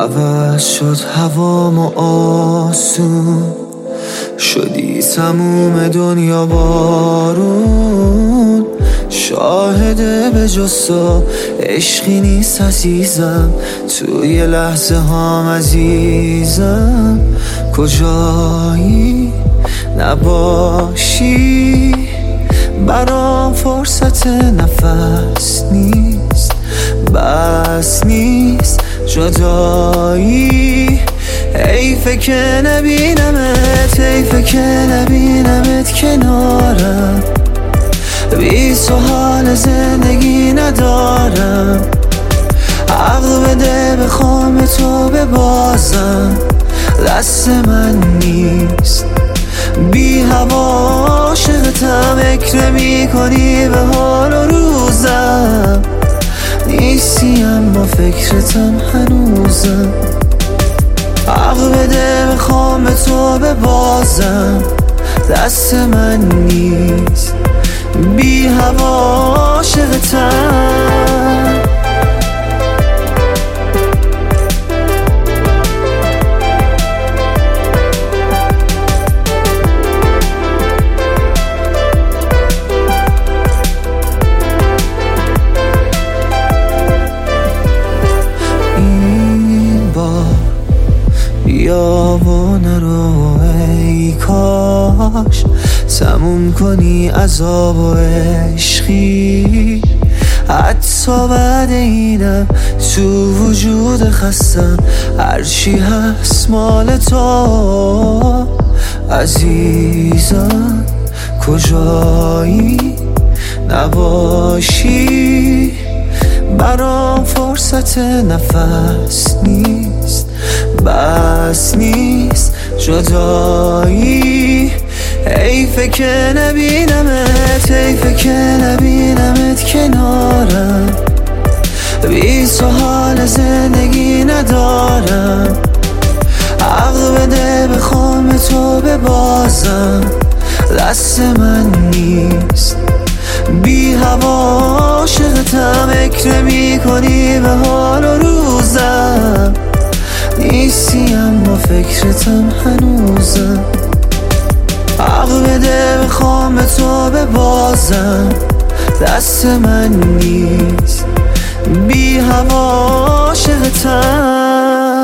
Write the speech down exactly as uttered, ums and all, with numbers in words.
عوض شد هوام و آسون، شدی تموم دنیا بارون. شاهده به جز تو عشقی نیست عزیزم، توی لحظه هام عزیزم. کجایی نباشی برام فرصت نفس نیست، بس نیست جدایی. حیفه که نبینمت، حیفه که نبینمت کنارم، بی تو حال زندگی ندارم. عقل بده بخوام تو ببازم، دست من نیست. بی هوا عاشقتم، فکر میکنی به حال و روزم. نیستی اما فکرتم هنوزم. عقل بده بخوام تو ببازم، دست من نیست. بی هوا عاشقتم. بیا و نرو ای کاش تموم کنی عذاب و عشقی. حتی بعد اینم تو وجود خستم، هرچی هست مال تو عزیزم. کجایی نباشی برام فرصت نفس نیست، بس نیست جدایی. حیفه که نبینمت، حیفه که نبینمت کنارم، بی تو حال زندگی ندارم. عقل بده بخوام تو ببازم، دست من نیست. بی هوا عاشقتم، فکر میکنی به حال و روزم. نیستی اما فکرتم هنوزم. عقل بده بخوام تو ببازم، دست من نیست. بی هوا عاشقتم.